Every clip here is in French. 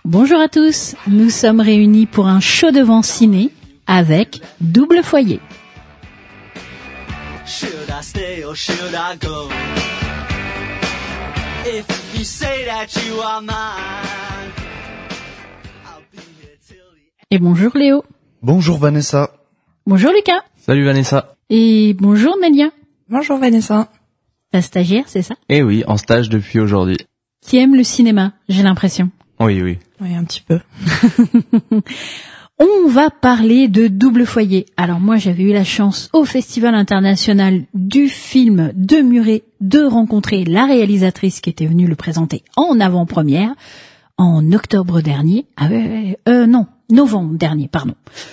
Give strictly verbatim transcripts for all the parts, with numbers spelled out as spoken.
Bonjour à tous, nous sommes réunis pour un show de vent ciné avec Double Foyer. Et bonjour Léo. Bonjour Vanessa. Bonjour Lucas. Salut Vanessa. Et bonjour Nelia. Bonjour Vanessa. Ta stagiaire, c'est ça? Eh oui, en stage depuis aujourd'hui. Qui aime le cinéma, j'ai l'impression. Oui, oui. Oui, un petit peu. On va parler de Double Foyer. Alors moi, j'avais eu la chance au Festival international du film de Muret de rencontrer la réalisatrice qui était venue le présenter en avant-première en octobre dernier. Ah ouais, euh, non, novembre dernier, pardon.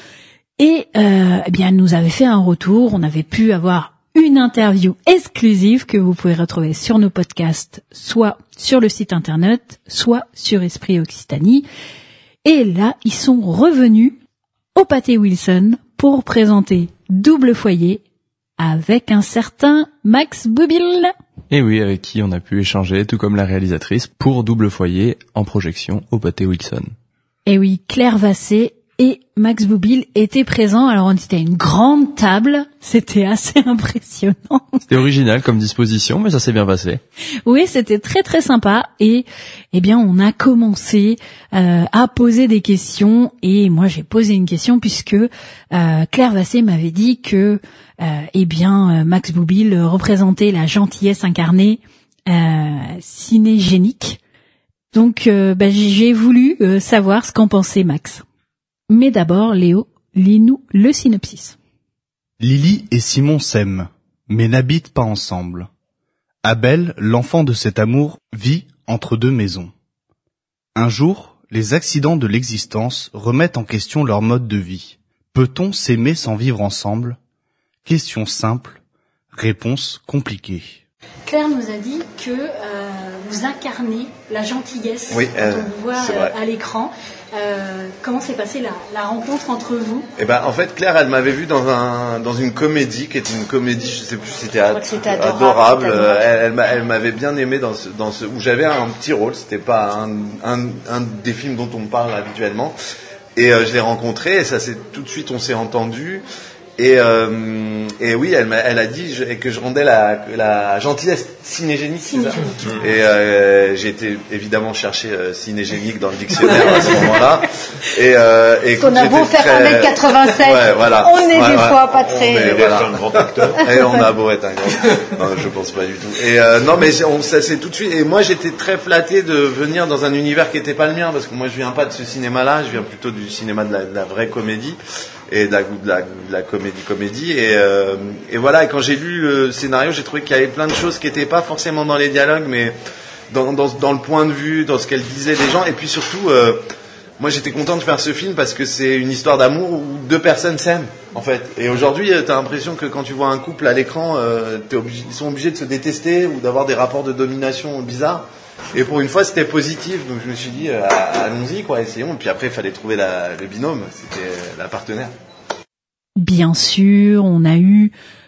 Et euh, eh bien, elle nous avait fait un retour. On avait pu avoir une interview exclusive que vous pouvez retrouver sur nos podcasts, soit sur le site internet, soit sur Esprit Occitanie. Et là, ils sont revenus au Pâté Wilson pour présenter Double Foyer avec un certain Max Boublil. Et oui, avec qui on a pu échanger, tout comme la réalisatrice, pour Double Foyer en projection au Pâté Wilson. Et oui, Claire Vassé et Max Boublil étaient présents. Alors on était à une grande table, c'était assez impressionnant. C'était original comme disposition, mais ça s'est bien passé. Oui, c'était très très sympa et eh bien on a commencé euh, à poser des questions et moi j'ai posé une question puisque euh, Claire Vassé m'avait dit que euh, eh bien Max Boublil représentait la gentillesse incarnée euh, cinégénique. Donc euh, bah, j'ai voulu euh, savoir ce qu'en pensait Max. Mais d'abord, Léo, lis-nous le synopsis. Lily et Simon s'aiment, mais n'habitent pas ensemble. Abel, l'enfant de cet amour, vit entre deux maisons. Un jour, les accidents de l'existence remettent en question leur mode de vie. Peut-on s'aimer sans vivre ensemble? Question simple, réponse compliquée. Claire nous a dit que euh, vous incarnez la gentillesse oui, euh, quand on vous voit euh, à l'écran. Euh, comment s'est passée la, la rencontre entre vous? Eh ben, en fait, Claire, elle m'avait vu dans un dans une comédie qui était une comédie, je sais plus, c'était, ad, c'était adorable. adorable. Elle, elle, elle m'avait bien aimé dans ce dans ce où j'avais un petit rôle. C'était pas un un, un des films dont on me parle habituellement. Et euh, je l'ai rencontrée et ça c'est tout de suite on s'est entendu. Et, euh, et oui, elle, m'a, elle a dit je, que je rendais la, la gentillesse cinégénique, cinégénique. C'est ça. Et euh, j'ai été évidemment chercher euh, cinégénique dans le dictionnaire à ce moment-là. Et, euh, et qu'on a beau faire très... un mètre quatre-vingt-sept, ouais, voilà. on est ouais, des ouais. fois pas très... On est, voilà. un grand acteur. Et on a beau être un grand... Non, je pense pas du tout. Et euh, non, mais on, ça c'est tout de suite... Et moi, j'étais très flatté de venir dans un univers qui était pas le mien, parce que moi, je viens pas de ce cinéma-là, je viens plutôt du cinéma de la, de la vraie comédie. Et de la, de la, de la comédie comédie et, euh, et voilà, et quand j'ai lu le scénario, j'ai trouvé qu'il y avait plein de choses qui n'étaient pas forcément dans les dialogues, mais dans, dans, dans le point de vue, dans ce qu'elle disait des gens. Et puis surtout, euh, moi j'étais content de faire ce film parce que c'est une histoire d'amour où deux personnes s'aiment en fait. Et aujourd'hui, t'as l'impression que quand tu vois un couple à l'écran, euh, t'es obligé, ils sont obligés de se détester ou d'avoir des rapports de domination bizarres. Et pour une fois, c'était positif, donc je me suis dit, euh, allons-y, quoi, essayons. Et puis après, il fallait trouver la, le binôme, c'était la partenaire. Bien sûr, on a eu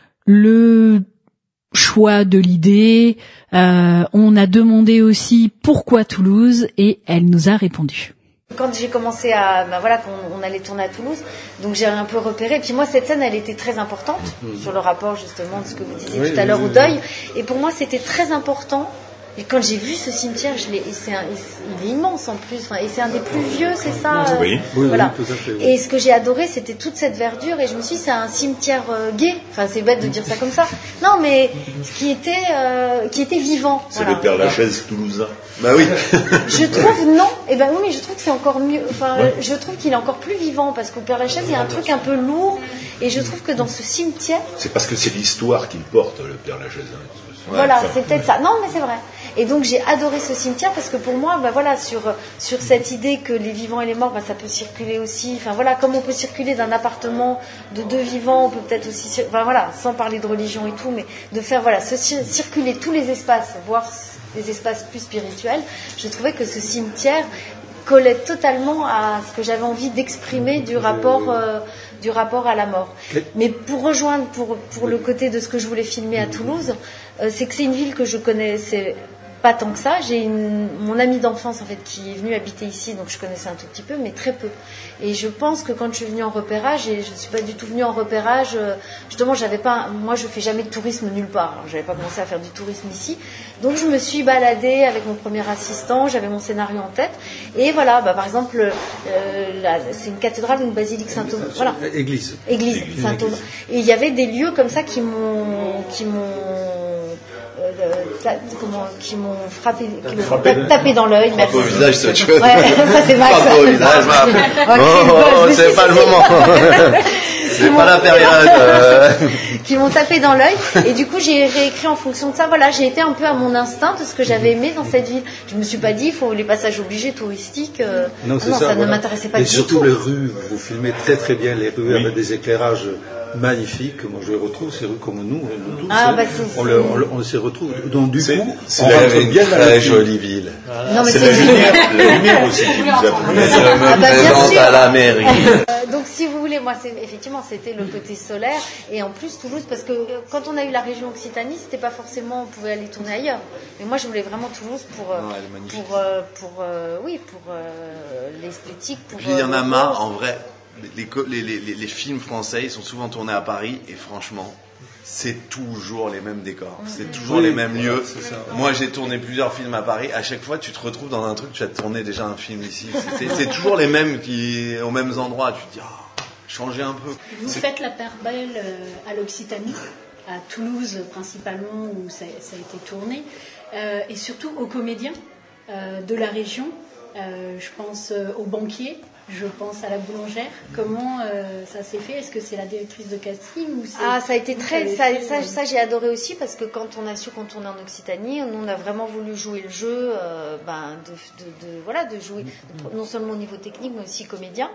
le choix de l'idée. Euh, on a demandé aussi pourquoi Toulouse, et elle nous a répondu. Quand j'ai commencé à, ben voilà, qu'on on allait tourner à Toulouse, donc j'ai un peu repéré. Et puis moi, cette scène, elle était très importante mmh. sur le rapport justement de ce que vous disiez oui, tout à l'heure oui, au deuil. Et pour moi, c'était très important. Et quand j'ai vu ce cimetière, je l'ai, c'est un, il est immense en plus, enfin, et c'est un des plus vieux, c'est ça euh, Oui, oui, voilà. oui, tout à fait. Oui. Et ce que j'ai adoré, c'était toute cette verdure, et je me suis dit, c'est un cimetière euh, gai. Enfin, c'est bête de dire ça comme ça. Non, mais qui était, euh, qui était vivant. C'est voilà. le Père Lachaise toulousain. Bah oui. Je trouve non. Et ben oui, mais je trouve que c'est encore mieux. Enfin, ouais. je trouve qu'il est encore plus vivant parce qu'au Père Lachaise, il y a un truc un peu lourd, et je trouve que dans ce cimetière. C'est parce que c'est l'histoire qu'il porte, le Père Lachaise. Ouais, voilà, enfin, c'est peut-être ça. Non, mais c'est vrai. Et donc j'ai adoré ce cimetière parce que pour moi, ben voilà, sur sur cette idée que les vivants et les morts, ben ça peut circuler aussi. Enfin voilà, comme on peut circuler d'un appartement de deux vivants, on peut peut-être aussi, enfin voilà, sans parler de religion et tout, mais de faire voilà, se circuler tous les espaces, voire des espaces plus spirituels. Je trouvais que ce cimetière collait totalement à ce que j'avais envie d'exprimer du rapport. Euh, du rapport à la mort. Mais pour rejoindre, pour, pour le côté de ce que je voulais filmer à Toulouse, euh, c'est que c'est une ville que je connaissais pas tant que ça. J'ai une, mon amie d'enfance en fait qui est venue habiter ici, donc je connaissais un tout petit peu, mais très peu. Et je pense que quand je suis venue en repérage, et je ne suis pas du tout venue en repérage, euh, justement, j'avais pas, moi je fais jamais de tourisme nulle part. Alors, j'avais pas commencé à faire du tourisme ici, donc je me suis baladée avec mon premier assistant, j'avais mon scénario en tête, et voilà, bah, par exemple, euh, là, c'est une cathédrale ou une basilique Saint-Thomas, voilà. Église. Église Saint-Thomas. Et il y avait des lieux comme ça qui m'ont, qui m'ont Euh, ta, comment, qui m'ont frappé, qui m'ont frappé, tapé dans l'œil. Frappe au visage, c'est autre chose. Ouais, ça c'est Max. Frappe au visage, oh, oh, c'est pas le moment. C'est pas la période. Euh... qui m'ont tapé dans l'œil. Et du coup, j'ai réécrit en fonction de ça. Voilà, j'ai été un peu à mon instinct de ce que j'avais aimé dans cette ville. Je me suis pas dit, il faut les passages obligés touristiques. Euh... Non, c'est ah non, ça, ça voilà. ne m'intéressait pas et du tout. Et surtout les rues, vous filmez très très bien les rues oui. avec des éclairages magnifiques. Moi, je les retrouve, ces rues comme nous. nous tous, ah, bah, on, le, on, le, on s'y retrouve. Donc, du c'est, coup, c'est on la, rentre bien dans la jolie ville. Non, mais c'est, c'est la lumière, la lumière aussi qui vous a plu. Je me ah, bah, présente à la mairie. Euh, donc, si vous voulez, moi, c'est, effectivement, c'était le côté solaire. Et en plus, Toulouse, parce que quand on a eu la région Occitanie, c'était pas forcément, on pouvait aller tourner ailleurs. Mais moi, je voulais vraiment Toulouse pour, euh, non, pour, euh, pour, euh, oui, pour euh, l'esthétique. Pour, Puis il y en a marre, en vrai. Les, les, les, les films français, ils sont souvent tournés à Paris et franchement, c'est toujours les mêmes décors, c'est toujours oui, les mêmes lieux. Moi, j'ai tourné plusieurs films à Paris. À chaque fois, tu te retrouves dans un truc, tu as tourné déjà un film ici. C'est, c'est toujours les mêmes qui, aux mêmes endroits. Tu te dis, oh, changer un peu. Vous c'est... faites la part belle à l'Occitanie, à Toulouse principalement où ça, ça a été tourné, euh, et surtout aux comédiens euh, de la région. Euh, je pense euh, aux banquiers. Je pense à la boulangère. Comment euh, ça s'est fait? Est-ce que c'est la directrice de casting ou c'est... Ah, ça a été très... Ça, ça, ça, j'ai adoré aussi parce que quand on a su qu'on tournait en Occitanie, nous, on a vraiment voulu jouer le jeu, euh, ben, de, de, de, voilà, de jouer non seulement au niveau technique, mais aussi comédien.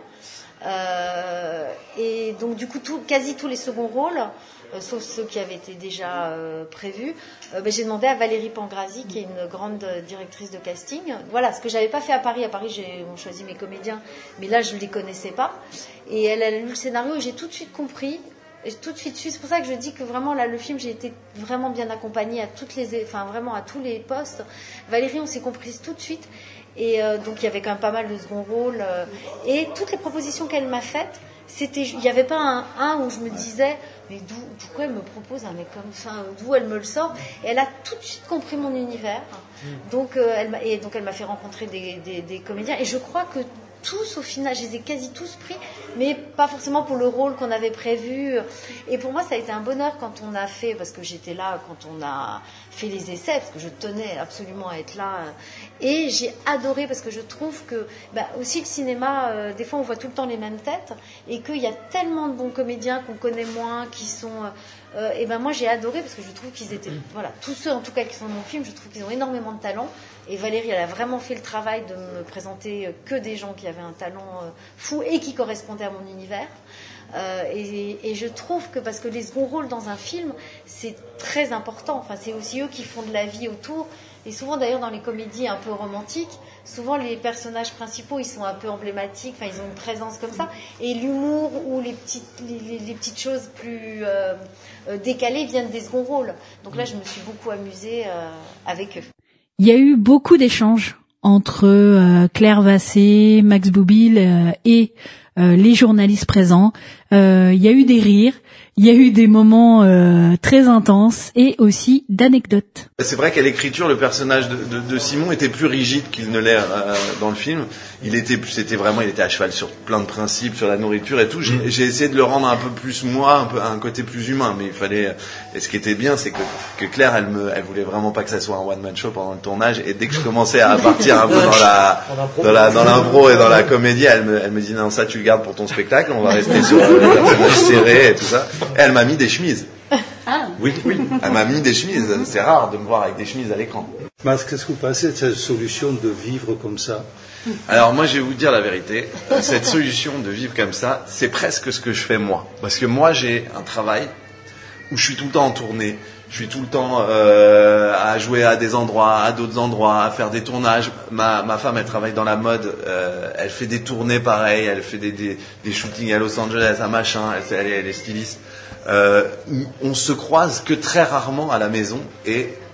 Euh, et donc, du coup, tout, quasi tous les seconds rôles, euh, sauf ceux qui avaient été déjà euh, prévus, euh, ben, j'ai demandé à Valérie Pangrazi, qui est une grande directrice de casting. Voilà, ce que j'avais pas fait à Paris. À Paris, j'ai on choisi mes comédiens, mais là, je les connaissais pas. Et elle a lu le scénario et j'ai tout de suite compris. Et tout de suite su. C'est pour ça que je dis que vraiment là, le film, j'ai été vraiment bien accompagnée à toutes les, enfin vraiment à tous les postes. Valérie, on s'est comprise tout de suite. Et euh, donc il y avait quand même pas mal de second rôle. Euh, et toutes les propositions qu'elle m'a faites, c'était, il n'y avait pas un, un où je me disais, mais d'où, pourquoi elle me propose un mec comme ça, d'où elle me le sort? Et elle a tout de suite compris mon univers. Donc euh, elle m'a, et donc elle m'a fait rencontrer des, des, des comédiens. Et je crois que tous, au final, je les ai quasi tous pris, mais pas forcément pour le rôle qu'on avait prévu. Et pour moi, ça a été un bonheur quand on a fait, parce que j'étais là quand on a fait les essais, parce que je tenais absolument à être là. Et j'ai adoré, parce que je trouve que, bah, aussi le cinéma, euh, des fois on voit tout le temps les mêmes têtes, et qu'il y a tellement de bons comédiens qu'on connaît moins, qui sont... Euh, et ben moi j'ai adoré, parce que je trouve qu'ils étaient... Voilà, tous ceux en tout cas qui sont dans mon film, je trouve qu'ils ont énormément de talent. Et Valérie, elle a vraiment fait le travail de me présenter que des gens qui avaient un talent fou et qui correspondaient à mon univers. Euh, et, et je trouve que, parce que les seconds rôles dans un film, c'est très important. Enfin, c'est aussi eux qui font de la vie autour. Et souvent, d'ailleurs, dans les comédies un peu romantiques, souvent les personnages principaux, ils sont un peu emblématiques. Enfin, ils ont une présence comme ça. Et l'humour ou les petites, les, les, les petites choses plus euh, décalées viennent des seconds rôles. Donc là, je me suis beaucoup amusée euh, avec eux. Il y a eu beaucoup d'échanges entre euh, Claire Vassé, Max Boublil euh, et euh, les journalistes présents. Euh, il y a eu des rires, il y a eu des moments euh, très intenses et aussi d'anecdotes. C'est vrai qu'à l'écriture, le personnage de, de, de Simon était plus rigide qu'il ne l'est euh, dans le film. Il était, c'était vraiment, il était à cheval sur plein de principes, sur la nourriture et tout. J'ai, j'ai essayé de le rendre un peu plus moi, un peu un côté plus humain, mais il fallait. Et ce qui était bien, c'est que, que Claire, elle me, elle voulait vraiment pas que ça soit un one man show pendant le tournage. Et dès que je commençais à partir un peu dans la, dans la, dans l'impro et dans la comédie, elle me, elle me dit non, ça tu le gardes pour ton spectacle. On va rester sur le personnage serré et tout ça. Et elle m'a mis des chemises. Ah. Oui, oui. Elle m'a mis des chemises. C'est rare de me voir avec des chemises à l'écran. Max, qu'est-ce que vous pensez de cette solution de vivre comme ça? Alors moi, je vais vous dire la vérité. Cette solution de vivre comme ça, c'est presque ce que je fais moi. Parce que moi, j'ai un travail où je suis tout le temps en tournée. Je suis tout le temps euh, à jouer à des endroits, à d'autres endroits, à faire des tournages. Ma, ma femme, elle travaille dans la mode. Euh, elle fait des tournées pareilles. Elle fait des, des, des shootings à Los Angeles, à machin. Elle, elle, est, elle est styliste. Euh, on se croise que très rarement à la maison et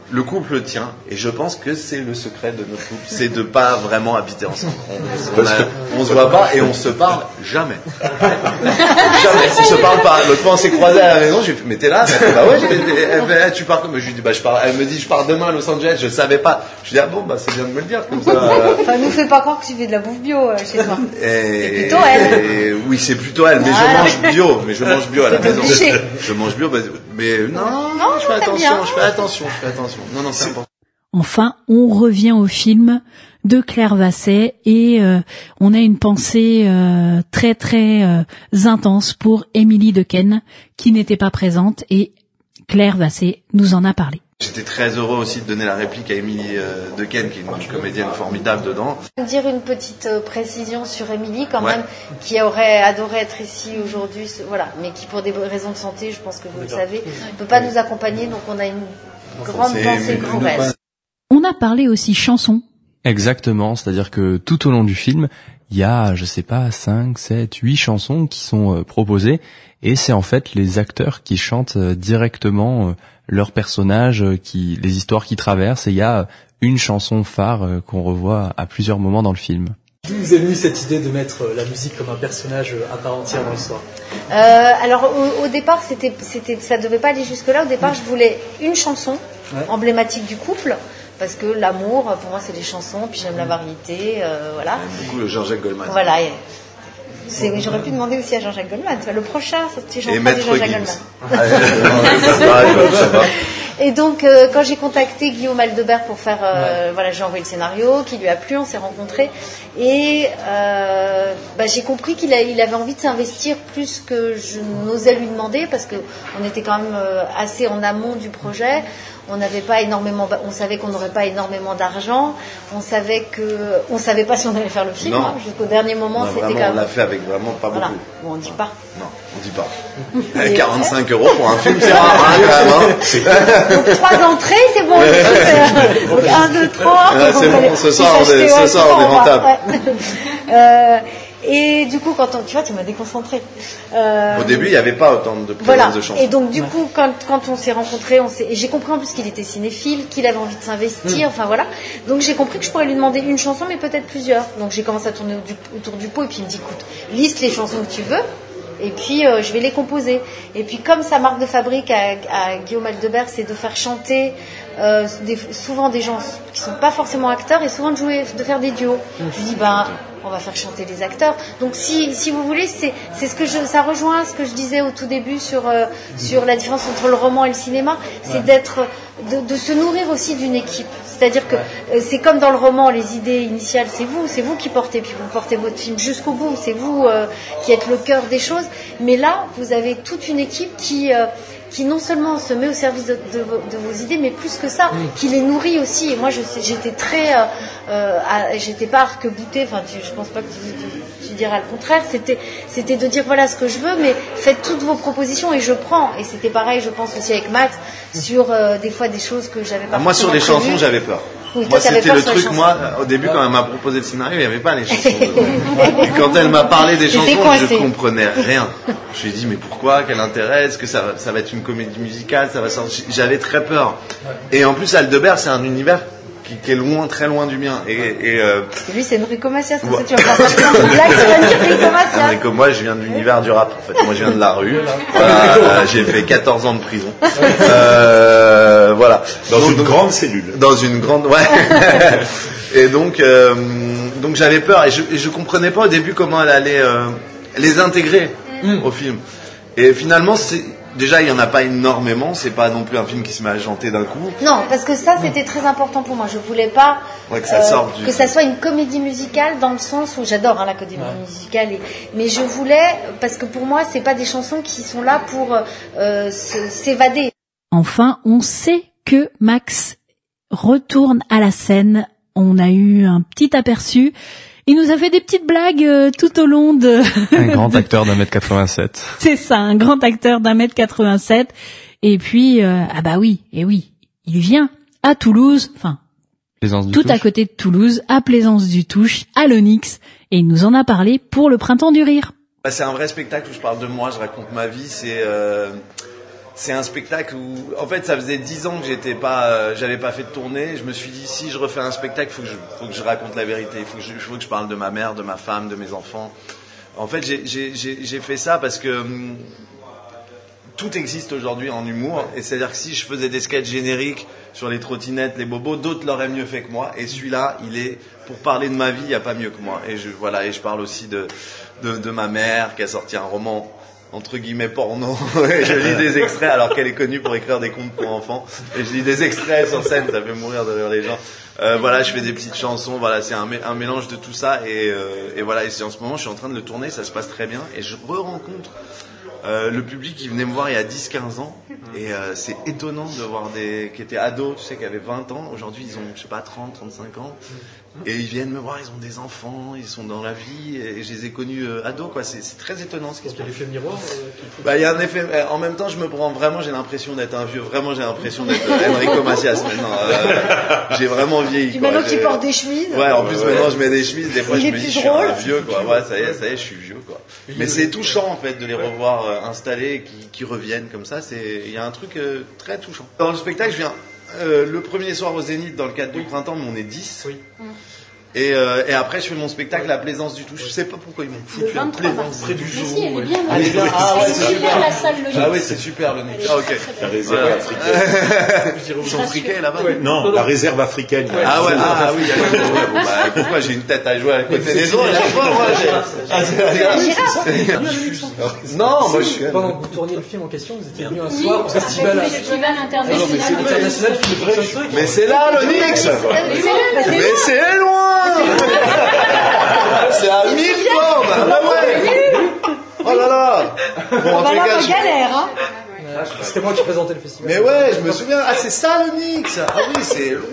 le couple tient, et je pense que c'est le secret de notre couple, c'est de pas vraiment habiter ensemble. On, on, a, on se voit pas et on se parle jamais. Jamais. On se parle pas. L'autre fois on s'est croisés à la maison, j'ai fait mais t'es là? Bah ouais. J'ai fait, elle fait, tu pars comme? Je lui dis bah je pars. Elle me dit je pars demain à Los Angeles. Je savais pas. Je dis ah bon bah c'est bien de me le dire comme ça. Enfin nous fais pas croire que tu fais de la bouffe bio euh, chez toi. Et, c'est plutôt elle. Et, oui c'est plutôt elle, mais voilà. je mange bio, mais je mange bio à la maison. Obligé. Je mange bio, bah, mais non, non, je fais attention, bien. je fais attention, je fais attention. Non non c'est important. Enfin, on revient au film de Claire Vasset et euh, on a une pensée euh, très très euh, intense pour Émilie Dequesne qui n'était pas présente et Claire Vasset nous en a parlé. J'étais très heureux aussi de donner la réplique à Émilie euh, Dequesne, qui est une comédienne formidable dedans. Dire une petite euh, précision sur Émilie quand ouais. même, qui aurait adoré être ici aujourd'hui, voilà, mais qui pour des raisons de santé, je pense que vous le savez, ne peut pas nous accompagner, donc on a une grande c'est pensée pour elle. On a parlé aussi chansons. Exactement, c'est-à-dire que tout au long du film, il y a, je sais pas, cinq, sept, huit chansons qui sont euh, proposées, et c'est en fait les acteurs qui chantent euh, directement euh, leurs personnages, euh, qui, les histoires qu'ils traversent, et il y a une chanson phare euh, qu'on revoit à plusieurs moments dans le film. D'où vous est venue cette idée de mettre la musique comme un personnage à part entière dans l'histoire? euh, Alors au, au départ, c'était, c'était, ça devait pas aller jusque-là. Au départ, je voulais une chanson ouais. emblématique du couple. Parce que l'amour, pour moi, c'est les chansons, puis j'aime la variété, euh, voilà. Beaucoup le Jean-Jacques Goldman. Voilà. Et c'est, oui, j'aurais pu demander aussi à Jean-Jacques Goldman. Le prochain, tu chanteras du Jean-Jacques Goldman. Et donc, euh, quand j'ai contacté Guillaume Aldebert pour faire, euh, ouais. voilà, j'ai envoyé le scénario, qui lui a plu, on s'est rencontrés, et euh, bah, j'ai compris qu'il a, il avait envie de s'investir plus que je n'osais lui demander, parce que on était quand même euh, assez en amont du projet. On n'avait pas énormément, on savait qu'on n'aurait pas énormément d'argent. On savait que, on savait pas si on allait faire le film. Hein, jusqu'au dernier moment, non, c'était vraiment, quand même. On l'a fait avec vraiment pas voilà. beaucoup. Bon, on dit pas. Non, on dit pas. Et quarante-cinq euros pour un film, c'est rare, hein, quand même. Hein. Donc trois entrées, c'est bon. Donc un, deux, trois. Ah, c'est bon. Ce soir, on est, ce soir, on est rentable. Ouais. euh, Et du coup, quand on, tu vois, tu m'as déconcentrée. Euh, Au début, il n'y avait pas autant de présence voilà. de chansons. Et donc, du coup, quand, quand on s'est rencontrés, on s'est, et j'ai compris en plus qu'il était cinéphile, qu'il avait envie de s'investir, mmh. enfin voilà. Donc, j'ai compris que je pourrais lui demander une chanson, mais peut-être plusieurs. Donc, j'ai commencé à tourner autour du pot, et puis il me dit, écoute, liste les chansons que tu veux, et puis euh, je vais les composer. Et puis, comme sa marque de fabrique à, à Guillaume Aldebert, c'est de faire chanter euh, des, souvent des gens qui sont pas forcément acteurs, et souvent de jouer, de faire des duos. Mmh. Je lui dis, ben. On va faire chanter les acteurs. Donc si, si vous voulez, c'est, c'est ce que je, ça rejoint ce que je disais au tout début sur, euh, sur la différence entre le roman et le cinéma, c'est ouais. d'être, de, de se nourrir aussi d'une équipe. C'est-à-dire que euh, c'est comme dans le roman, les idées initiales, c'est vous, c'est vous qui portez, puis vous portez votre film jusqu'au bout, c'est vous euh, qui êtes le cœur des choses. Mais là, vous avez toute une équipe qui... Euh, qui non seulement se met au service de, de, de vos idées, mais plus que ça, mmh. qui les nourrit aussi. Et moi, je, j'étais très, euh, euh, à, j'étais pas arc-boutée. Enfin, tu, je pense pas que tu, tu, tu diras le contraire. C'était, c'était de dire voilà ce que je veux, mais faites toutes vos propositions et je prends. Et c'était pareil, je pense aussi avec Max sur euh, des fois des choses que j'avais pas. Ah, moi, sur les prévues. chansons, j'avais peur. Oui, moi, toi, c'était le truc, moi, au début, quand elle m'a proposé le scénario, il n'y avait pas les chansons. Et quand elle m'a parlé des chansons, je ne comprenais rien. Je lui ai dit, mais pourquoi? Quel intérêt? Est-ce que ça va, ça va être une comédie musicale? Ça va sortir... J'avais très peur. Et en plus, Aldebert, c'est un univers qui, qui est loin, très loin du mien. Et, et, euh... lui, c'est Enrico Macias. Comme ouais. ça, tu vas pas faire une blague sur Enrico Macias. Enrico, moi, je viens de l'univers du rap, en fait. Moi, je viens de la rue. Voilà, euh, j'ai fait quatorze ans de prison. Euh, voilà. Dans donc, une donc, grande cellule. Dans une grande, ouais. Et donc, euh, donc j'avais peur et je, et je comprenais pas au début comment elle allait euh, les intégrer mmh. au film. Et finalement, c'est, déjà, il y en a pas énormément. C'est pas non plus un film qui se met à chanter d'un coup. Non, parce que ça, c'était très important pour moi. Je voulais pas ouais, que, ça, euh, sorte du... que ça soit une comédie musicale dans le sens où j'adore hein, la comédie ouais. musicale, et... mais je voulais parce que pour moi, c'est pas des chansons qui sont là pour euh, se, s'évader. Enfin, on sait que Max retourne à la scène. On a eu un petit aperçu. Il nous a fait des petites blagues euh, tout au long de... Un grand acteur d'un mètre quatre-vingt-sept. C'est ça, un grand acteur d'un mètre quatre-vingt-sept. Et puis, euh, ah bah oui, et oui, il vient à Toulouse, enfin, tout à côté de Toulouse, à Plaisance du Touche, à l'Onyx, et il nous en a parlé pour le Printemps du Rire. Bah, c'est un vrai spectacle où je parle de moi, je raconte ma vie, c'est... Euh... c'est un spectacle où, en fait, ça faisait dix ans que j'étais pas, euh, j'avais pas fait de tournée. Je me suis dit, si je refais un spectacle, faut que je, faut que je raconte la vérité. Il faut que je, faut que je parle de ma mère, de ma femme, de mes enfants. En fait, j'ai, j'ai, j'ai, j'ai fait ça parce que hum, tout existe aujourd'hui en humour. Et c'est-à-dire que si je faisais des sketchs génériques sur les trottinettes, les bobos, d'autres l'auraient mieux fait que moi. Et celui-là, il est, pour parler de ma vie, il n'y a pas mieux que moi. Et je, voilà, et je parle aussi de, de, de ma mère qui a sorti un roman entre guillemets porno, et je lis des extraits alors qu'elle est connue pour écrire des contes pour enfants, et je lis des extraits sur scène, ça fait mourir de rire les gens. Euh, voilà, je fais des petites chansons, voilà, c'est un, mé- un mélange de tout ça, et, euh, et voilà, et c'est en ce moment, je suis en train de le tourner, ça se passe très bien, et je re-rencontre euh, le public qui venait me voir il y a dix quinze ans, et euh, c'est étonnant de voir des, qui étaient ados, tu sais, qui avaient vingt ans, aujourd'hui ils ont, je sais pas, trente, trente-cinq ans, et ils viennent me voir, ils ont des enfants, ils sont dans la vie, et je les ai connus euh, ados, quoi. C'est, c'est très étonnant ce qui se passe. Il y a l'effet miroir. Euh, qui... Bah, il y a un effet. Euh, en même temps, je me prends vraiment, j'ai l'impression d'être un vieux. Vraiment, j'ai l'impression d'être euh, Enrico Macias maintenant. Euh, j'ai vraiment vieilli. Puis quoi. maintenant J'ai... qu'il porte des chemises. Ouais, en plus ouais, maintenant je mets des chemises. Des fois, il je est me dis, plus je suis drôle. un vieux, quoi. Ouais, ça y est, ça y est, je suis vieux, quoi. Mais c'est touchant en fait de les revoir euh, installés, qui, qui reviennent comme ça. C'est, il y a un truc euh, très touchant. Dans le spectacle, je viens euh, le premier soir au Zénith dans le cadre du printemps, mais on est dix. Oui. Et, euh, et après, je fais mon spectacle à Plaisance du Touche. Je sais pas pourquoi ils m'ont foutu à Plaisance près du jour. Si, elle est bien. Ah, elle est bien. Ah ouais, c'est super. La salle, le Ah oui, c'est super le Nix. Ah ok. La réserve africaine. Ils sont friqués là-bas. Ouais. Non, la réserve africaine. Ouais. Ah ouais, ah oui. Ouais, bon, bah, pourquoi j'ai une tête à jouer à côté des autres à chaque fois, moi j'ai... Non, moi je suis... Pendant que vous tourniez le film en question, vous étiez venu un soir au festival. Festival international. International film de fiction. Mais c'est là le Nix. Mais c'est loin. C'est à mille bornes. Ah bah ouais. Oh là là. Bon, en Bah tout là, cas, on je- galère, hein. C'était moi qui présentais le festival. Mais ouais, je me souviens. Ah, c'est ça le Nix. Ah oui, c'est loin.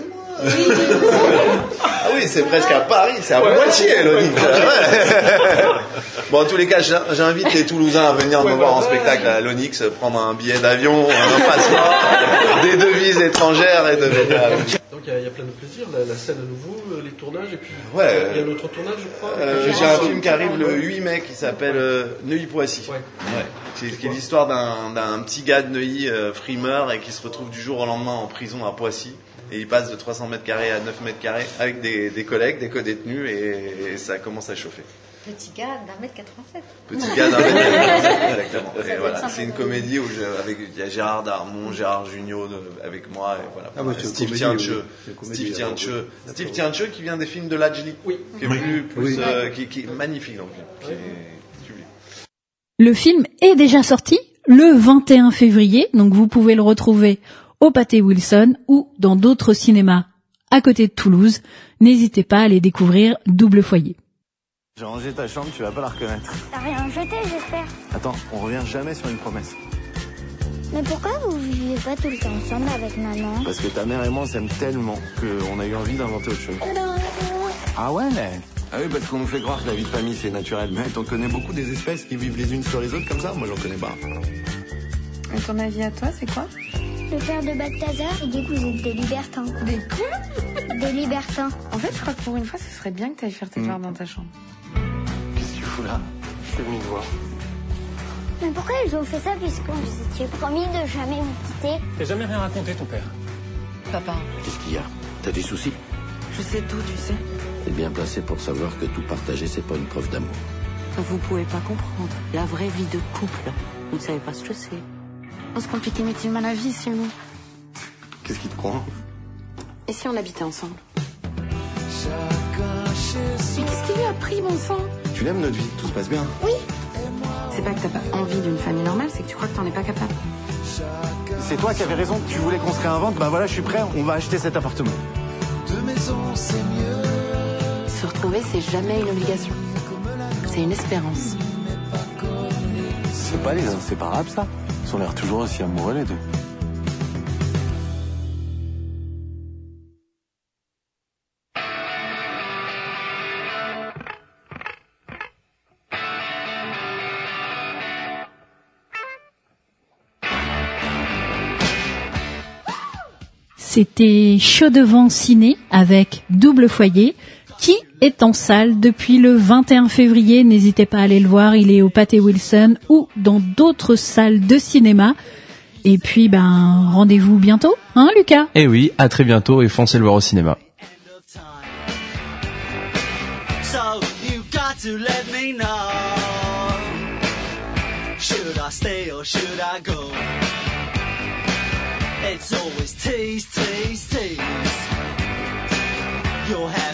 Ah oui, c'est presque à Paris, c'est à moitié le Nix. Ouais. Bon, en tous les cas, j'in- j'invite les Toulousains à venir me voir en spectacle à l'Onyx, prendre un billet d'avion, un passeport, des devises étrangères et de venir. Donc il y, a- il y a plein de plaisir, la, la scène à nouveau, euh, les tournages, et puis Ouais. il y a un autre tournage, je crois. Euh, j'ai un film qui arrive le huit mai qui s'appelle euh, Neuilly-Poissy. Ouais. Ouais. C'est, qui est l'histoire d'un, d'un petit gars de Neuilly, euh, frimeur, et qui se retrouve du jour au lendemain en prison à Poissy. Et il passe de trois cents mètres carrés à neuf mètres carrés avec des, des collègues, des co-détenus, et, et ça commence à chauffer. Petit gars d'un mètre quatre-vingt-sept. Petit gars d'un mètre quatre-vingt-sept, exactement. Et voilà, c'est une comédie où je, avec, il y a Gérard Darmon, Gérard Jugnot de- avec moi, et voilà. Ah ouais, c'est une Steve comédie, Tiencheux, oui. C'est une comédie, Steve alors, Tiencheux, oui. Steve Tiencheux qui vient des films de Lajli, Oui. qui est Oui. plus, plus, Oui. euh, qui, qui est magnifique dans le film, qui est sublime. Le film est déjà sorti le vingt et un février, donc vous pouvez le retrouver au Pathé Wilson ou dans d'autres cinémas à côté de Toulouse. N'hésitez pas à aller découvrir Double Foyer. J'ai rangé ta chambre, tu vas pas la reconnaître. T'as rien jeté, j'espère. Attends, on revient jamais sur une promesse. Mais pourquoi vous vivez pas tout le temps ensemble avec maman? Parce que ta mère et moi on s'aime tellement qu'on a eu envie d'inventer autre chose. Ah ouais? Ah oui, parce qu'on nous fait croire que la vie de famille c'est naturel. Mais t'en connais beaucoup des espèces qui vivent les unes sur les autres comme ça? Moi j'en connais pas. Et ton avis à toi, c'est quoi? Le père de Balthazar, il dit que vous êtes des libertins. Des quoi? Des libertins. En fait, je crois que pour une fois, ce serait bien que t'ailles faire tes devoirs dans ta chambre. Qu'est-ce que tu fous là? Je suis venu te voir. Mais pourquoi ils ont fait ça puisqu'on s'était promis de jamais vous quitter? T'as jamais rien raconté, ton père? Papa, Qu'est-ce qu'il y a? T'as des soucis? je sais tout, tu sais. T'es bien placé pour savoir que tout partager c'est pas une preuve d'amour. Vous pouvez pas comprendre. La vraie vie de couple, vous ne savez pas ce que c'est. On se complique inutilement la vie, si nous. Qu'est-ce qui te prend? Et si on habitait ensemble? Mais qu'est-ce qui lui a pris, mon sang? Tu l'aimes notre vie? Tout se passe bien? Oui. C'est pas que t'as pas envie d'une famille normale, c'est que tu crois que t'en es pas capable. C'est toi qui avais raison, tu voulais qu'on se réinvente, bah voilà, je suis prêt, on va acheter cet appartement. Se retrouver, c'est jamais une obligation. C'est une espérance. C'est pas les inséparables, ça? Ils ont l'air toujours aussi amoureux, les deux. C'était Chaud devant ciné avec Double Foyer qui est en salle depuis le vingt et un février. N'hésitez pas à aller le voir, il est au Pathé Wilson ou dans d'autres salles de cinéma. Et puis, ben, rendez-vous bientôt, hein, Lucas? Et oui, à très bientôt et foncez le voir au cinéma. So you got to let me know. Should I stay or should I go? It's always tease, tease, tease. You're